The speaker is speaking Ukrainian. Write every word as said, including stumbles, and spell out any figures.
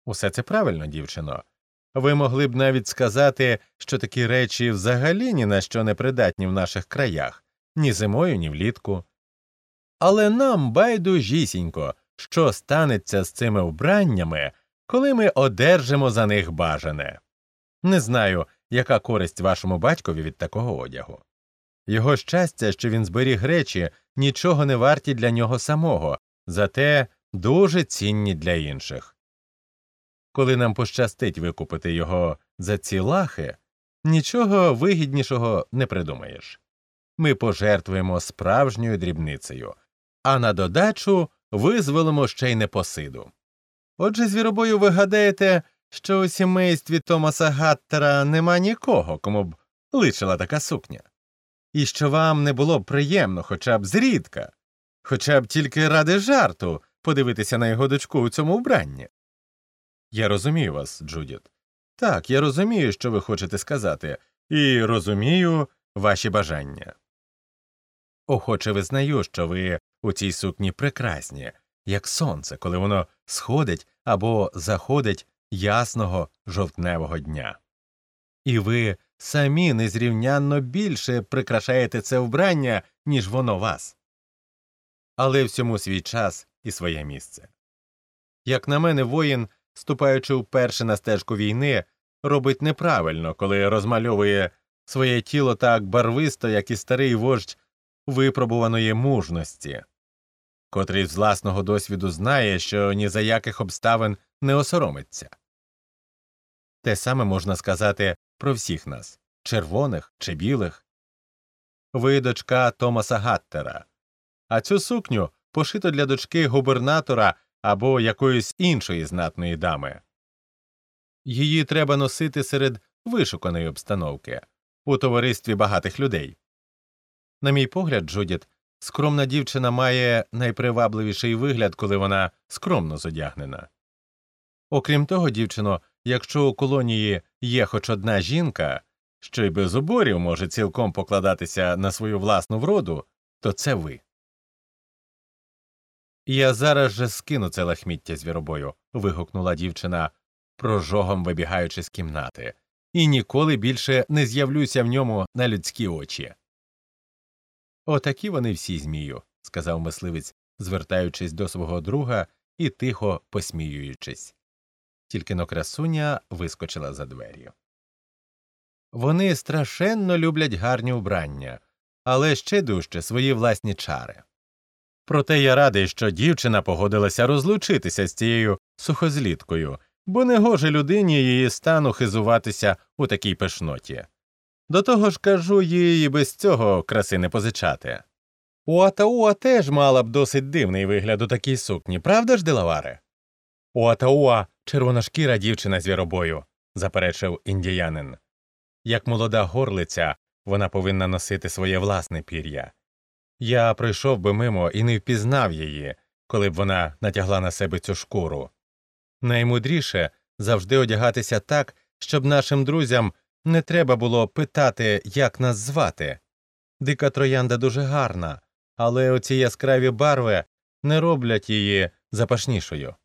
Усе це правильно, дівчино. Ви могли б навіть сказати, що такі речі взагалі ні на що не придатні в наших краях, ні зимою, ні влітку. Але нам байдужісінько, що станеться з цими вбраннями, коли ми одержимо за них бажане. Не знаю, яка користь вашому батькові від такого одягу. Його щастя, що він зберіг речі, нічого не варті для нього самого, зате дуже цінні для інших. Коли нам пощастить викупити його за ці лахи, нічого вигіднішого не придумаєш. Ми пожертвуємо справжньою дрібницею, а на додачу визволимо ще й непосиду. Отже, звіробою, ви гадаєте, що у сімействі Томаса Гаттера нема нікого, кому б личила така сукня? І що вам не було б приємно хоча б зрідка, хоча б тільки ради жарту подивитися на його дочку у цьому вбранні? Я розумію вас, Джудіт. Так, я розумію, що ви хочете сказати, і розумію ваші бажання. Охоче визнаю, що ви у цій сукні прекрасні, як сонце, коли воно сходить або заходить ясного жовтневого дня. І ви самі незрівнянно більше прикрашаєте це вбрання, ніж воно вас. Але всьому свій час і своє місце. Як на мене, воїн, ступаючи вперше на стежку війни, робить неправильно, коли розмальовує своє тіло так барвисто, як і старий вождь випробуваної мужності, котрий з власного досвіду знає, що ні за яких обставин не осоромиться. Те саме можна сказати про всіх нас, червоних чи білих. Ви дочка Томаса Гаттера, а цю сукню пошито для дочки губернатора або якоїсь іншої знатної дами. Її треба носити серед вишуканої обстановки, у товаристві багатих людей. На мій погляд, Джудіт, скромна дівчина має найпривабливіший вигляд, коли вона скромно зодягнена. Окрім того, дівчино, якщо у колонії є хоч одна жінка, що й без уборів може цілком покладатися на свою власну вроду, то це ви. «Я зараз же скину це лахміття звіробою», – вигукнула дівчина, прожогом вибігаючи з кімнати, «і ніколи більше не з'явлюся в ньому на людські очі». «Отакі вони всі, Змію», – сказав мисливець, звертаючись до свого друга і тихо посміюючись. Тільки-но красуня вискочила за двері. Вони страшенно люблять гарні вбрання, але ще дужче свої власні чари. Проте я радий, що дівчина погодилася розлучитися з цією сухозліткою, бо не гоже людині її стану хизуватися у такій пишноті. До того ж, кажу, їй і без цього краси не позичати. Уатауа теж мала б досить дивний вигляд у такій сукні, правда ж, Делаваре? Уатауа – червоношкіра дівчина звіробою, заперечив індіянин. Як молода горлиця, вона повинна носити своє власне пір'я. Я пройшов би мимо і не впізнав її, коли б вона натягла на себе цю шкуру. Наймудріше завжди одягатися так, щоб нашим друзям не треба було питати, як нас звати. Дика троянда дуже гарна, але оці яскраві барви не роблять її запашнішою.